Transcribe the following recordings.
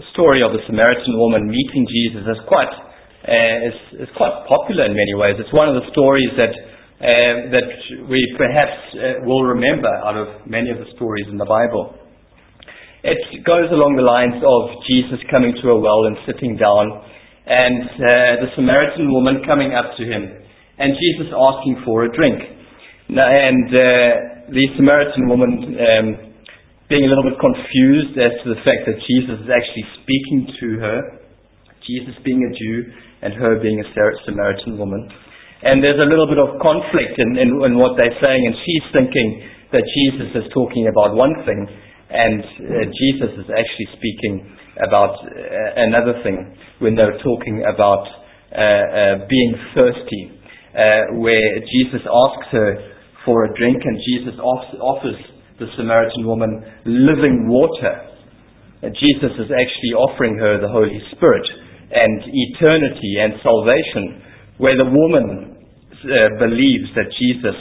The story of the Samaritan woman meeting Jesus is quite popular in many ways. It's one of the stories that we perhaps will remember out of many of the stories in the Bible. It goes along the lines of Jesus coming to a well and sitting down, and the Samaritan woman coming up to him, and Jesus asking for a drink. And the Samaritan woman being a little bit confused as to the fact that Jesus is actually speaking to her, Jesus being a Jew and her being a Samaritan woman. And there's a little bit of conflict in what they're saying, and she's thinking that Jesus is talking about one thing, and Jesus is actually speaking about another thing when they're talking about being thirsty, where Jesus asks her for a drink, and Jesus offers the Samaritan woman living water. And Jesus is actually offering her the Holy Spirit and eternity and salvation, where the woman believes that Jesus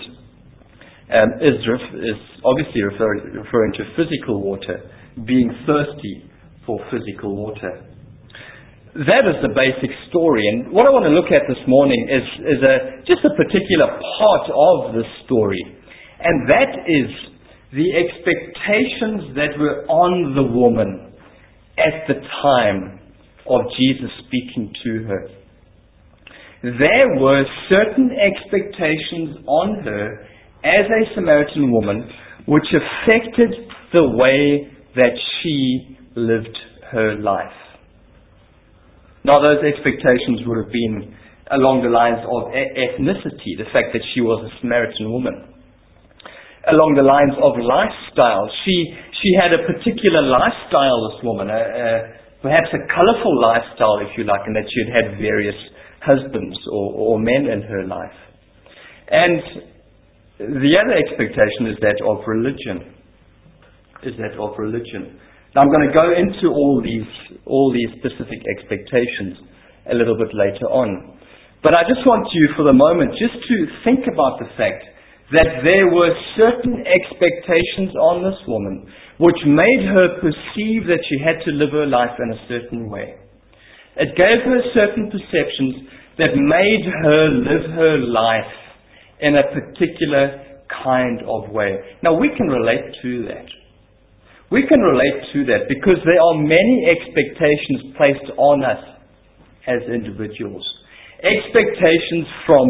is obviously referring to physical water, being thirsty for physical water. That is the basic story, and what I want to look at this morning is just a particular part of the story, and that is the expectations that were on the woman at the time of Jesus speaking to her. There were certain expectations on her as a Samaritan woman which affected the way that she lived her life. Now, those expectations would have been along the lines of ethnicity, the fact that she was a Samaritan woman. Along the lines of lifestyle, she had a particular lifestyle, this woman, perhaps a colorful lifestyle, if you like, and that she had various husbands or men in her life. And the other expectation is that of religion. Now, I'm going to go into all these specific expectations a little bit later on. But I just want you, for the moment, just to think about the fact that there were certain expectations on this woman which made her perceive that she had to live her life in a certain way. It gave her certain perceptions that made her live her life in a particular kind of way. Now, we can relate to that. We can relate to that because there are many expectations placed on us as individuals. Expectations from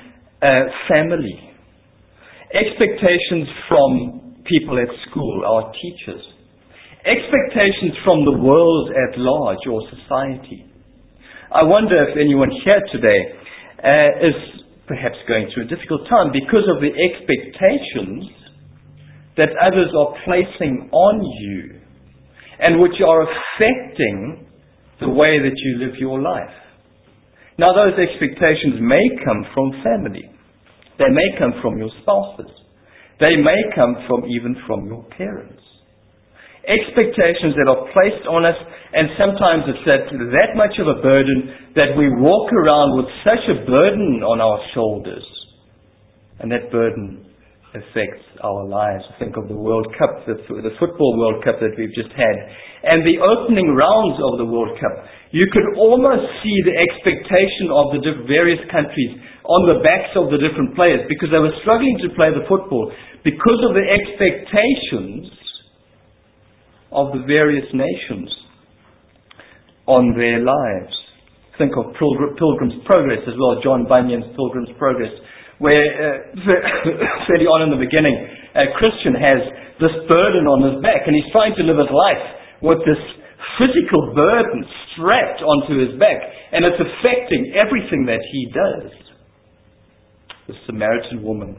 family. Expectations from people at school, our teachers. Expectations from the world at large or society. I wonder if anyone here today is perhaps going through a difficult time because of the expectations that others are placing on you and which are affecting the way that you live your life. Now, those expectations may come from family. They may come from your spouses. They may come even from your parents. Expectations that are placed on us, and sometimes it's that much of a burden that we walk around with such a burden on our shoulders. And that burden affects our lives. Think of the World Cup, the football World Cup that we've just had. And the opening rounds of the World Cup. You could almost see the expectation of the various countries on the backs of the different players because they were struggling to play the football because of the expectations of the various nations on their lives. Think of Pilgrim's Progress as well, John Bunyan's Pilgrim's Progress, where fairly on in the beginning, a Christian has this burden on his back and he's trying to live his life with this physical burden strapped onto his back, and it's affecting everything that he does. The Samaritan woman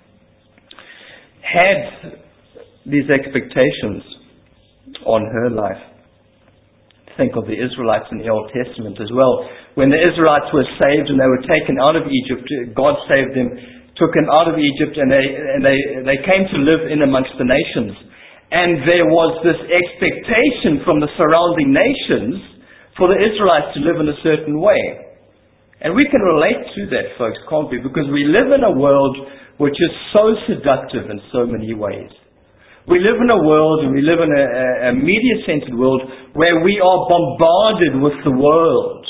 had these expectations on her life. Think of the Israelites in the Old Testament as well. When the Israelites were saved and they were taken out of Egypt, God saved them, took them out of Egypt, and they came to live in amongst the nations. And there was this expectation from the surrounding nations for the Israelites to live in a certain way. And we can relate to that, folks, can't we? Because we live in a world which is so seductive in so many ways. We live in a world, and we live in a media-centered world, where we are bombarded with the world.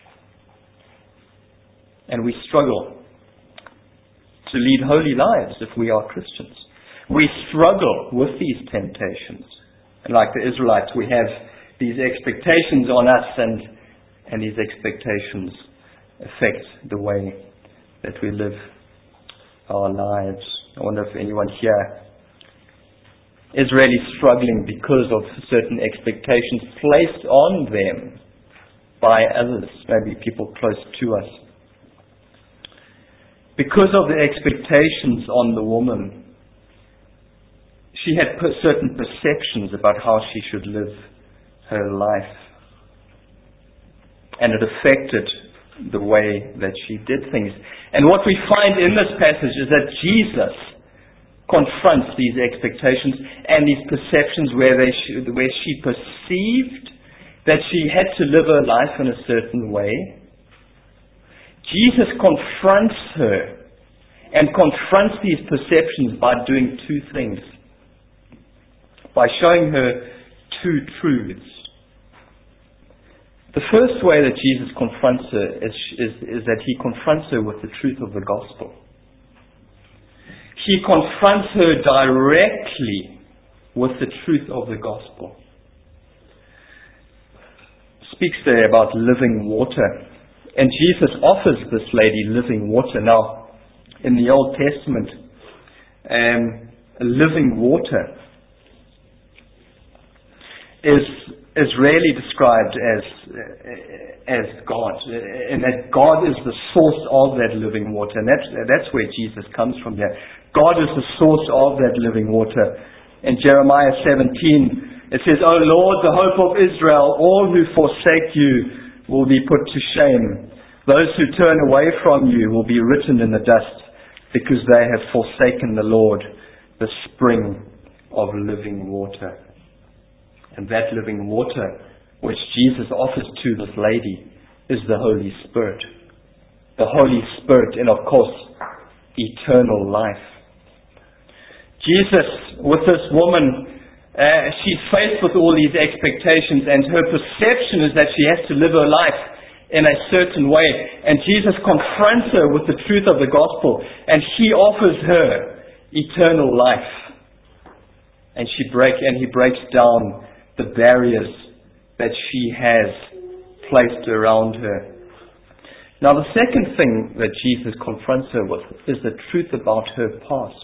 And we struggle to lead holy lives if we are Christians. We struggle with these temptations. And like the Israelites, we have these expectations on us, and these expectations affect the way that we live our lives. I wonder if anyone here is really struggling because of certain expectations placed on them by others, maybe people close to us. Because of the expectations on the woman, she had certain perceptions about how she should live her life. And it affected the way that she did things. And what we find in this passage is that Jesus confronts these expectations and these perceptions where she perceived that she had to live her life in a certain way. Jesus confronts her and confronts these perceptions by doing two things. By showing her two truths. The first way that Jesus confronts her is that he confronts her with the truth of the gospel. He confronts her directly with the truth of the gospel. Speaks there about living water. And Jesus offers this lady living water. Now, in the Old Testament, living water is rarely described as God, and that God is the source of that living water, and that's where Jesus comes from here. God is the source of that living water. In Jeremiah 17, it says, "O Lord, the hope of Israel, all who forsake you will be put to shame. Those who turn away from you will be written in the dust, because they have forsaken the Lord, the spring of living water." And that living water which Jesus offers to this lady is the Holy Spirit. The Holy Spirit, and of course, eternal life. Jesus, with this woman, she's faced with all these expectations, and her perception is that she has to live her life in a certain way. And Jesus confronts her with the truth of the gospel, and he offers her eternal life. And he breaks down the barriers that she has placed around her. Now, the second thing that Jesus confronts her with is the truth about her past.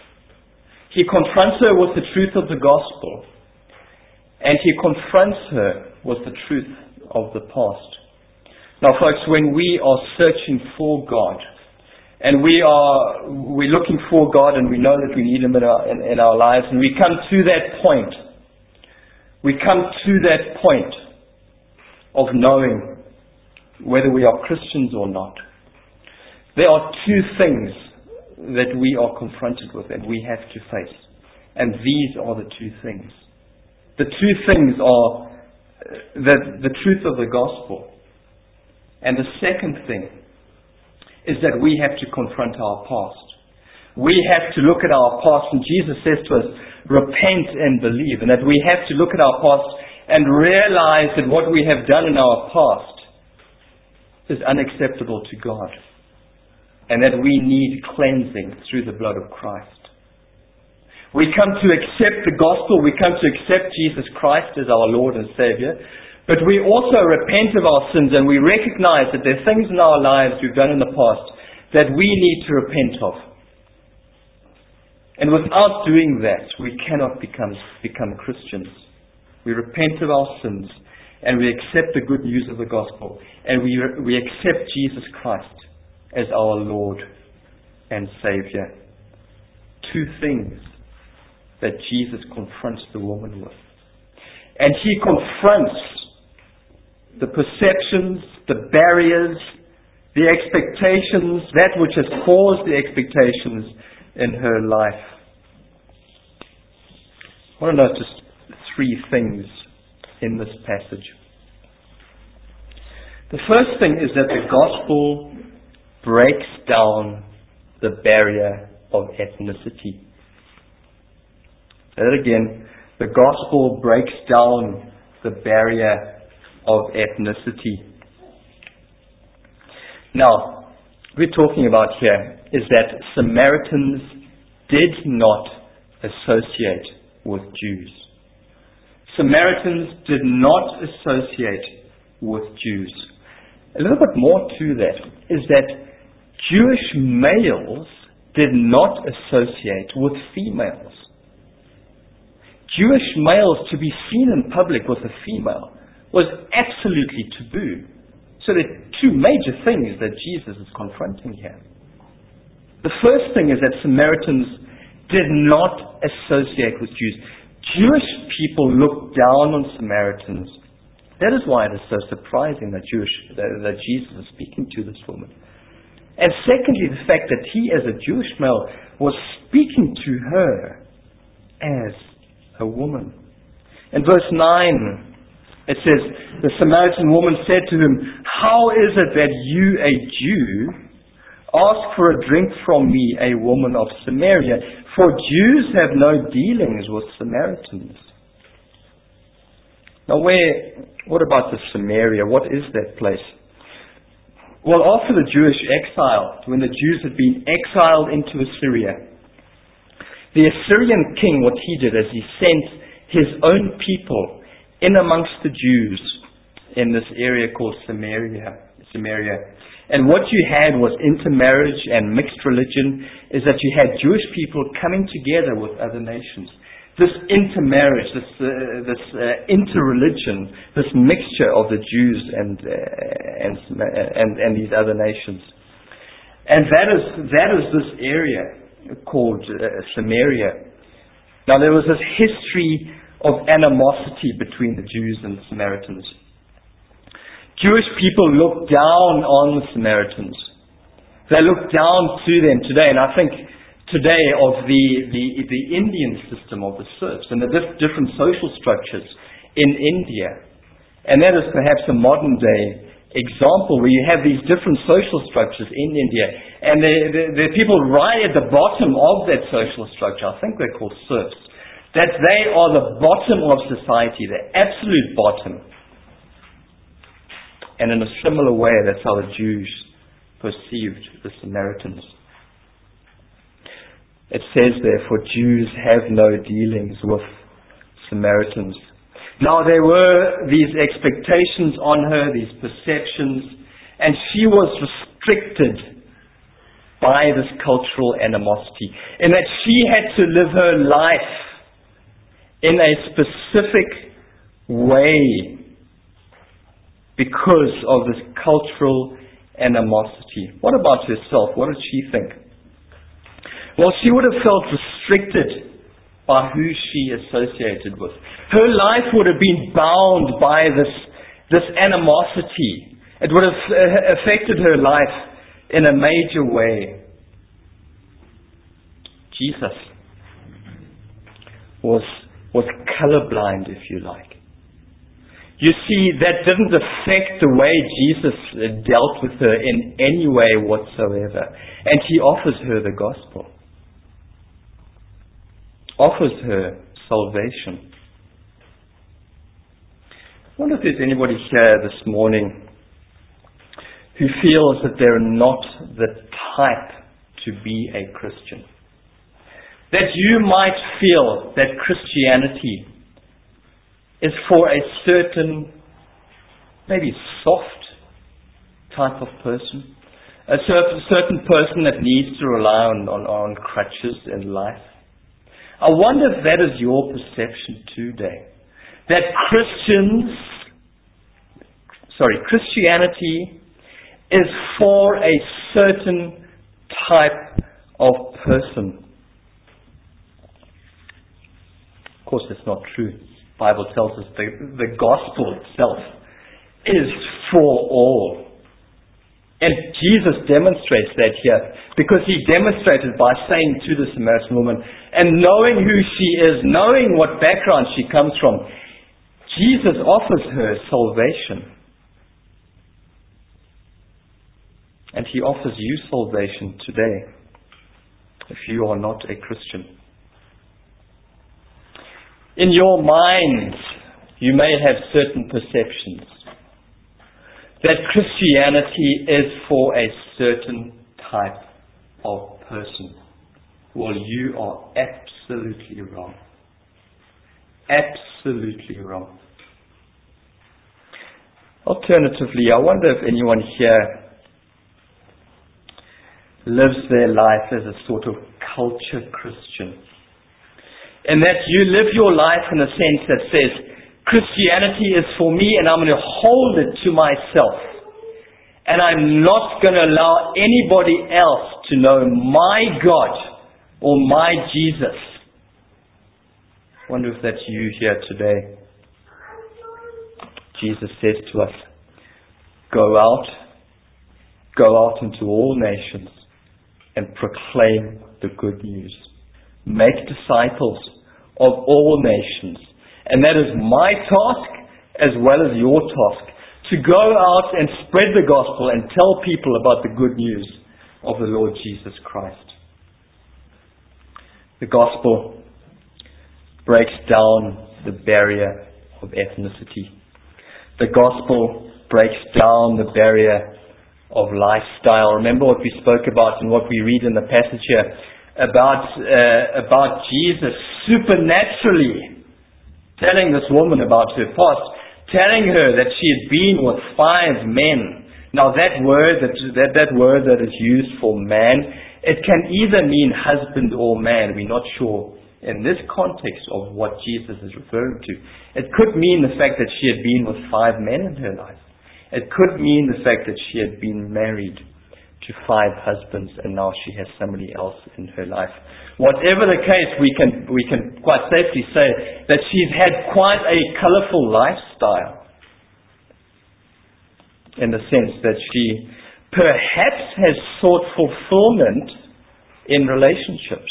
He confronts her with the truth of the gospel, and he confronts her with the truth of the past. Now, folks, when we are searching for God, and we're looking for God, and we know that we need Him in our lives, and we come to that point. We come to that point of knowing whether we are Christians or not. There are two things that we are confronted with and we have to face. And these are the two things. The two things are the truth of the gospel. And the second thing is that we have to confront our past. We have to look at our past, and Jesus says to us, repent and believe, and that we have to look at our past and realize that what we have done in our past is unacceptable to God, and that we need cleansing through the blood of Christ. We come to accept the gospel, we come to accept Jesus Christ as our Lord and Savior, but we also repent of our sins, and we recognize that there are things in our lives we've done in the past that we need to repent of. And without doing that, we cannot become Christians. We repent of our sins, and we accept the good news of the gospel, and we accept Jesus Christ as our Lord and Savior. Two things that Jesus confronts the woman with. And he confronts the perceptions, the barriers, the expectations, that which has caused the expectations in her life. I want to notice three things in this passage. The first thing is that the gospel breaks down the barrier of ethnicity. That again, the gospel breaks down the barrier of ethnicity. Now, we're talking about here is that Samaritans did not associate with Jews. Samaritans did not associate with Jews. A little bit more to that is that Jewish males did not associate with females. Jewish males to be seen in public with a female was absolutely taboo. So there are two major things that Jesus is confronting here. The first thing is that Samaritans did not associate with Jews. Jewish people looked down on Samaritans. That is why it is so surprising that Jesus is speaking to this woman. And secondly, the fact that he, as a Jewish male, was speaking to her as a woman. In verse 9, it says, the Samaritan woman said to him, "How is it that you, a Jew, ask for a drink from me, a woman of Samaria? For Jews have no dealings with Samaritans." Now what about the Samaria? What is that place? Well, after the Jewish exile, when the Jews had been exiled into Assyria, the Assyrian king, what he did is he sent his own people in amongst the Jews in this area called Samaria. And what you had was intermarriage and mixed religion, is that you had Jewish people coming together with other nations. This intermarriage, this interreligion, this mixture of the Jews and these other nations. And that is this area called Samaria. Now there was this history of animosity between the Jews and the Samaritans. Jewish people look down on the Samaritans. They look down to them today, and I think today of the Indian system of the serfs and the different social structures in India. And that is perhaps a modern day example where you have these different social structures in India, and there are people right at the bottom of that social structure. I think they're called serfs. That they are the bottom of society, the absolute bottom. And in a similar way, that's how the Jews perceived the Samaritans. It says there, for Jews have no dealings with Samaritans. Now there were these expectations on her, these perceptions, and she was restricted by this cultural animosity, in that she had to live her life in a specific way because of this cultural animosity. What about herself? What did she think? Well, she would have felt restricted by who she associated with. Her life would have been bound by this animosity. It would have affected her life in a major way. Jesus was colorblind, if you like. You see, that didn't affect the way Jesus dealt with her in any way whatsoever. And he offers her the gospel. Offers her salvation. I wonder if there's anybody here this morning who feels that they're not the type to be a Christian. That you might feel that Christianity is for a certain, maybe soft type of person. A certain person that needs to rely on crutches in life. I wonder if that is your perception today. That Christianity is for a certain type of person. Of course, that's not true. The Bible tells us the gospel itself is for all. And Jesus demonstrates that here, because he demonstrated by saying to the Samaritan woman, and knowing who she is, knowing what background she comes from, Jesus offers her salvation. And he offers you salvation today, if you are not a Christian. In your mind, you may have certain perceptions that Christianity is for a certain type of person. Well, you are absolutely wrong. Absolutely wrong. Alternatively, I wonder if anyone here lives their life as a sort of culture Christian. And that you live your life in a sense that says, Christianity is for me and I'm going to hold it to myself. And I'm not going to allow anybody else to know my God or my Jesus. I wonder if that's you here today. Jesus says to us, go out into all nations and proclaim the good news. Make disciples of all nations. And that is my task as well as your task. To go out and spread the gospel and tell people about the good news of the Lord Jesus Christ. The gospel breaks down the barrier of ethnicity. The gospel breaks down the barrier of lifestyle. Remember what we spoke about and what we read in the passage here about Jesus supernaturally telling this woman about her past, telling her that she had been with 5 men. Now that word that is used for man, it can either mean husband or man. We're not sure in this context of what Jesus is referring to. It could mean the fact that she had been with 5 men in her life. It could mean the fact that she had been married to 5 husbands and now she has somebody else in her life. Whatever the case, we can quite safely say that she's had quite a colourful lifestyle, in the sense that she perhaps has sought fulfillment in relationships.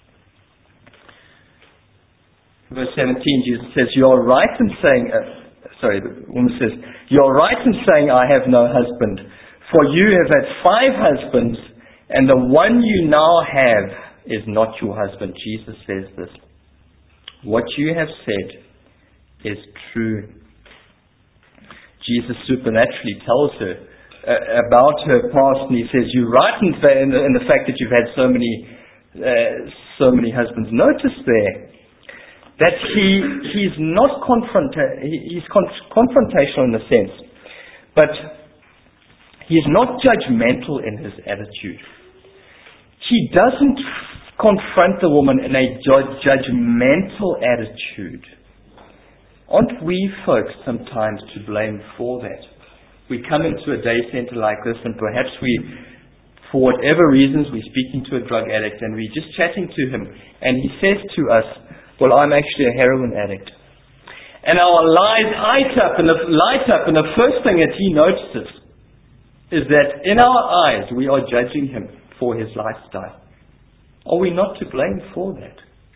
Verse 17, Jesus says, you're right in saying, the woman says, you're right in saying I have no husband, for you have had 5 husbands, and the one you now have is not your husband. Jesus says this. What you have said is true. Jesus supernaturally tells her about her past, and he says, you're right in the fact that you've had so many husbands. Notice there that he's not he's confrontational in a sense, but he's not judgmental in his attitude. He doesn't confront the woman in a judgmental attitude. Aren't we folks sometimes to blame for that? We come into a day center like this and perhaps for whatever reasons, we're speaking to a drug addict and we're just chatting to him and he says to us, well, I'm actually a heroin addict. And our lives light up and the first thing that he notices is that in our eyes we are judging him for his lifestyle. Are we not to blame for that?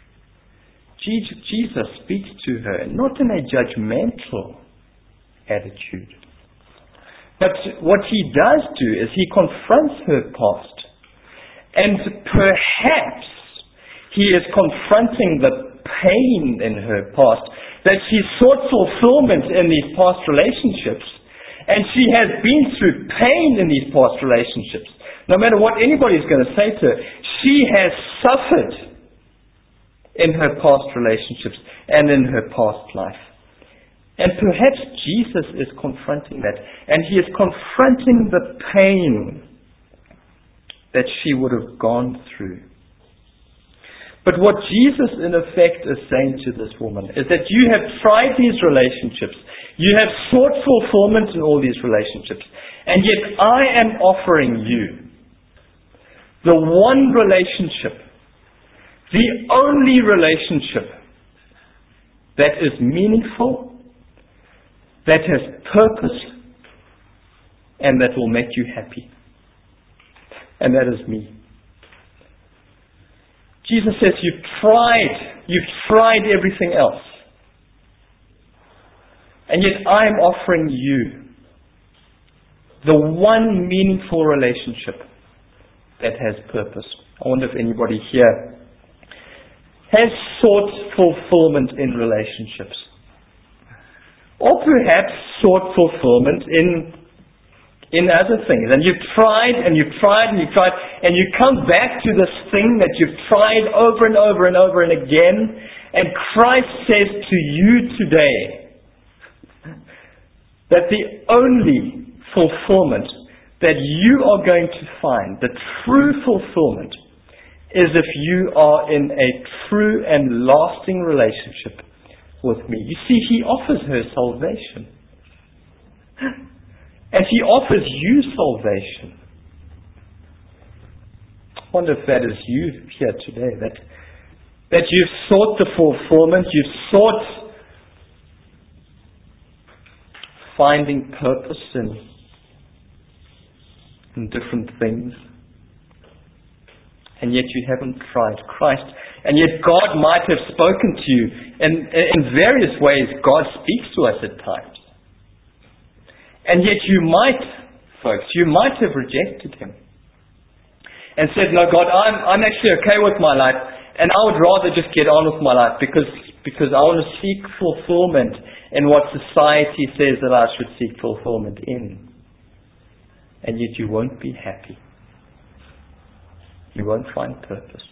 Jesus speaks to her not in a judgmental attitude. But what he does do is he confronts her past. And perhaps he is confronting the pain in her past, that she sought fulfillment in these past relationships. And she has been through pain in these past relationships. No matter what anybody's going to say to her, she has suffered in her past relationships and in her past life. And perhaps Jesus is confronting that. And he is confronting the pain that she would have gone through. But what Jesus in effect is saying to this woman is that you have tried these relationships. You have sought fulfillment in all these relationships. And yet I am offering you the one relationship, the only relationship that is meaningful, that has purpose, and that will make you happy. And that is me. Jesus says, you've tried everything else. And yet I'm offering you the one meaningful relationship that has purpose. I wonder if anybody here has sought fulfillment in relationships. Or perhaps sought fulfillment in other things. And you've tried and you've tried and you've tried, and you come back to this thing that you've tried over and over and over and again, and Christ says to you today that the only fulfillment that you are going to find, the true fulfillment, is if you are in a true and lasting relationship with me. You see, He offers her salvation. And He offers you salvation. I wonder if that is you here today, that you've sought the fulfillment, you've sought finding purpose in different things. And yet you haven't tried Christ. And yet God might have spoken to you. And in various ways, God speaks to us at times. And yet you might, folks, you might have rejected Him. And said, no, God, I'm actually okay with my life. And I would rather just get on with my life because I want to seek fulfillment in what society says that I should seek fulfillment in. And yet you won't be happy. You won't find purpose.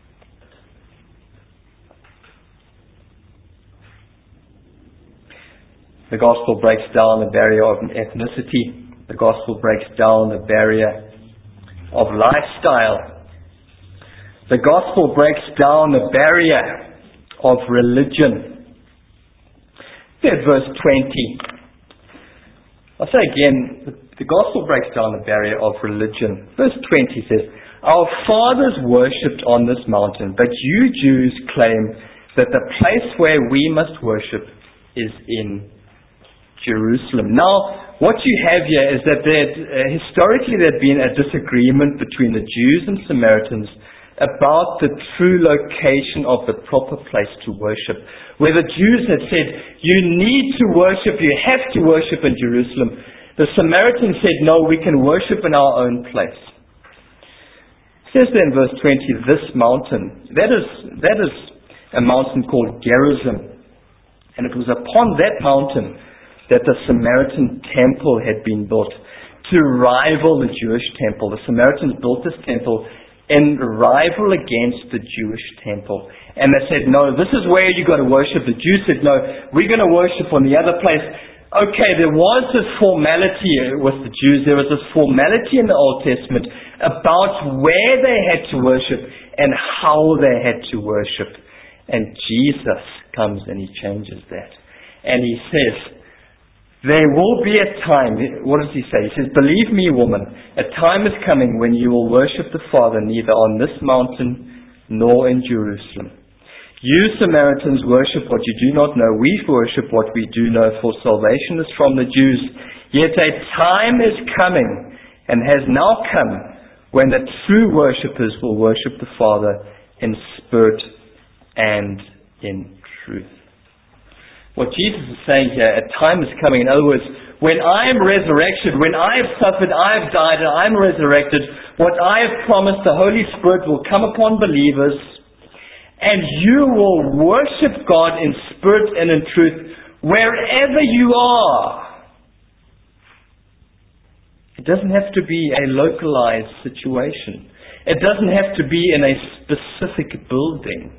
The gospel breaks down the barrier of ethnicity. The gospel breaks down the barrier of lifestyle. The gospel breaks down the barrier of religion. Look at verse 20. I'll say again, the gospel breaks down the barrier of religion. Verse 20 says, our fathers worshipped on this mountain, but you Jews claim that the place where we must worship is in Jerusalem. Now, what you have here is that historically there had been a disagreement between the Jews and Samaritans about the true location of the proper place to worship. Where the Jews had said, you need to worship, you have to worship in Jerusalem. The Samaritans said, no, we can worship in our own place. It says there in verse 20, this mountain, that is a mountain called Gerizim. And it was upon that mountain that the Samaritan temple had been built to rival the Jewish temple. The Samaritans built this temple in rival against the Jewish temple. And they said, no, this is where you got to worship. The Jews said, no, we're going to worship on the other place. Okay, there was this formality with the Jews. There was this formality in the Old Testament about where they had to worship and how they had to worship. And Jesus comes and He changes that. And He says, there will be a time, what does He say? He says, believe me, woman, a time is coming when you will worship the Father neither on this mountain nor in Jerusalem. You Samaritans worship what you do not know. We worship what we do know, for salvation is from the Jews. Yet a time is coming, and has now come, when the true worshippers will worship the Father in spirit and in truth. What Jesus is saying here, a time is coming. In other words, when I am resurrected, when I have suffered, I have died, and I am resurrected, what I have promised, the Holy Spirit will come upon believers, and you will worship God in spirit and in truth wherever you are. It doesn't have to be a localized situation. It doesn't have to be in a specific building.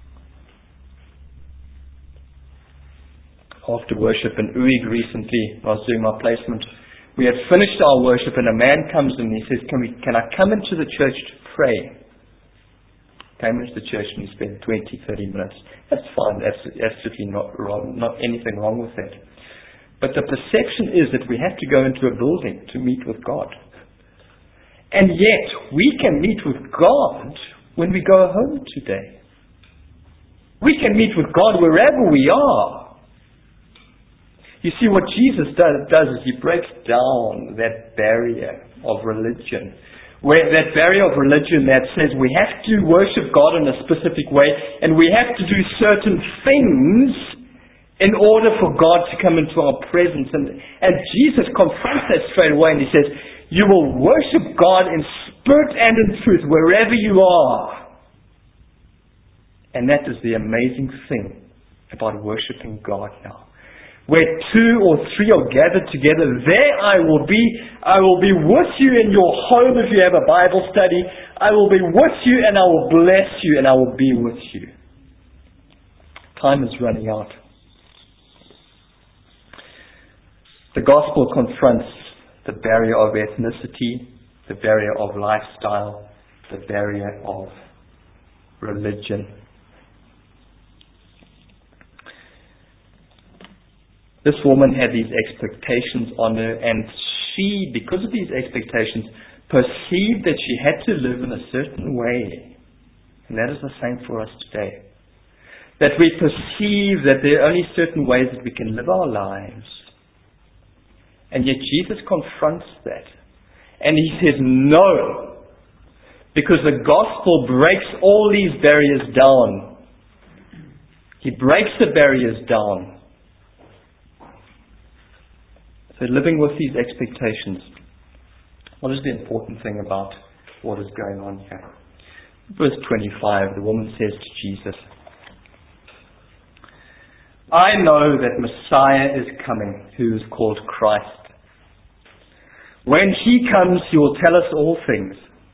After worship in Uig recently, I was doing my placement. We had finished our worship and a man comes in and he says, can I come into the church to pray? Came into the church and he spent 20, 30 minutes. That's fine. That's absolutely not wrong. Not anything wrong with that. But the perception is that we have to go into a building to meet with God. And yet, we can meet with God when we go home today. We can meet with God wherever we are. You see, what Jesus does is He breaks down that barrier of religion. Where that barrier of religion that says we have to worship God in a specific way and we have to do certain things in order for God to come into our presence. And Jesus confronts that straight away and He says, you will worship God in spirit and in truth wherever you are. And that is the amazing thing about worshiping God now. Where 2 or 3 are gathered together, there I will be. I will be with you in your home if you have a Bible study. I will be with you and I will bless you and I will be with you. Time is running out. The gospel confronts the barrier of ethnicity, the barrier of lifestyle, the barrier of religion. This woman had these expectations on her, and she, because of these expectations, perceived that she had to live in a certain way. And that is the same for us today. That we perceive that there are only certain ways that we can live our lives. And yet Jesus confronts that. And He says, no. Because the gospel breaks all these barriers down. He breaks the barriers down. So living with these expectations, what is the important thing about what is going on here? Verse 25, the woman says to Jesus, I know that Messiah is coming, who is called Christ. When He comes, He will tell us all things.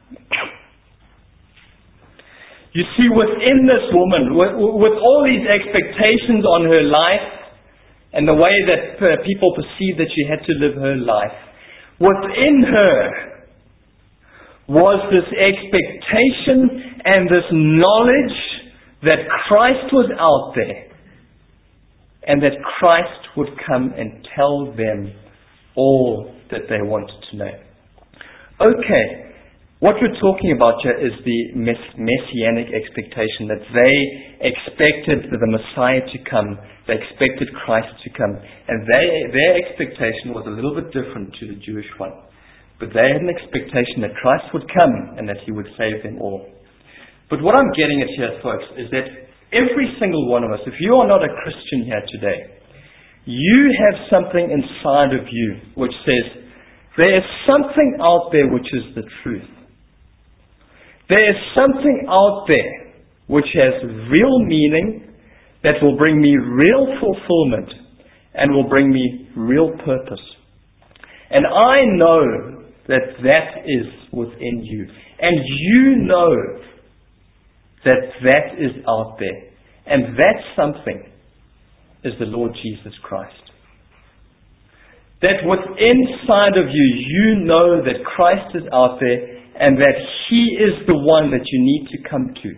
You see, within this woman, with all these expectations on her life, and the way that people perceived that she had to live her life, within her was this expectation and this knowledge that Christ was out there and that Christ would come and tell them all that they wanted to know. Okay. What we're talking about here is the messianic expectation, that they expected the Messiah to come, they expected Christ to come, and their expectation was a little bit different to the Jewish one. But they had an expectation that Christ would come and that He would save them all. But what I'm getting at here, folks, is that every single one of us, if you are not a Christian here today, you have something inside of you which says, there is something out there which is the truth. There is something out there which has real meaning, that will bring me real fulfillment and will bring me real purpose. And I know that that is within you. And you know that that is out there. And that something is the Lord Jesus Christ. That within inside of you, you know that Christ is out there and that He is the one that you need to come to.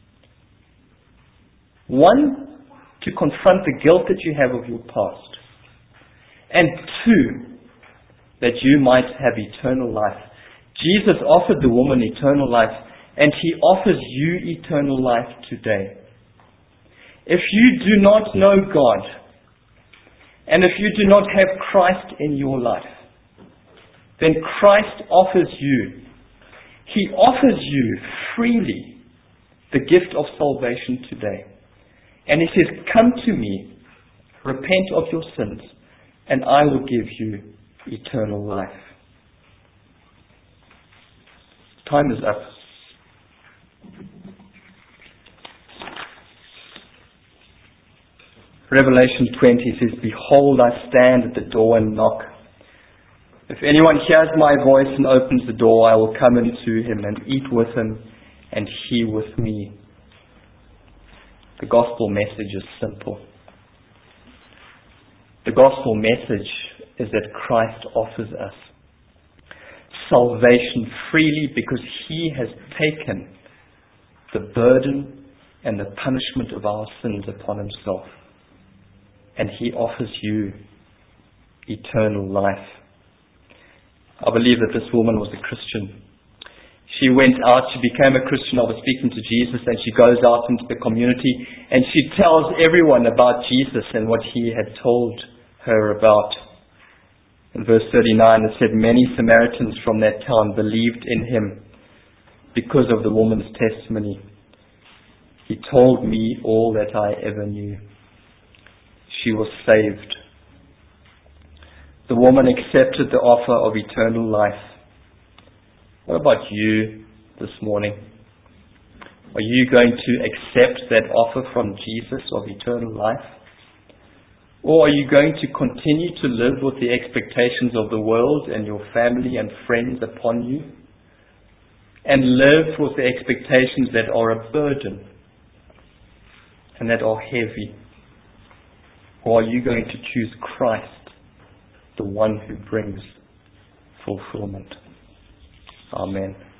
One, to confront the guilt that you have of your past. And two, that you might have eternal life. Jesus offered the woman eternal life, and He offers you eternal life today. If you do not know God, and if you do not have Christ in your life, then Christ offers you. He offers you freely the gift of salvation today. And He says, come to me, repent of your sins, and I will give you eternal life. Time is up. Revelation 20 says, behold, I stand at the door and knock. If anyone hears my voice and opens the door, I will come into him and eat with him and he with me. The gospel message is simple. The gospel message is that Christ offers us salvation freely because He has taken the burden and the punishment of our sins upon Himself. And He offers you eternal life. I believe that this woman was a Christian. She went out, she became a Christian. I was speaking to Jesus, and she goes out into the community and she tells everyone about Jesus and what He had told her about. In verse 39 it said, many Samaritans from that town believed in Him because of the woman's testimony. He told me all that I ever knew. She was saved. The woman accepted the offer of eternal life. What about you this morning? Are you going to accept that offer from Jesus of eternal life? Or are you going to continue to live with the expectations of the world and your family and friends upon you? And live with the expectations that are a burden and that are heavy? Or are you going to choose Christ, the one who brings fulfillment? Amen.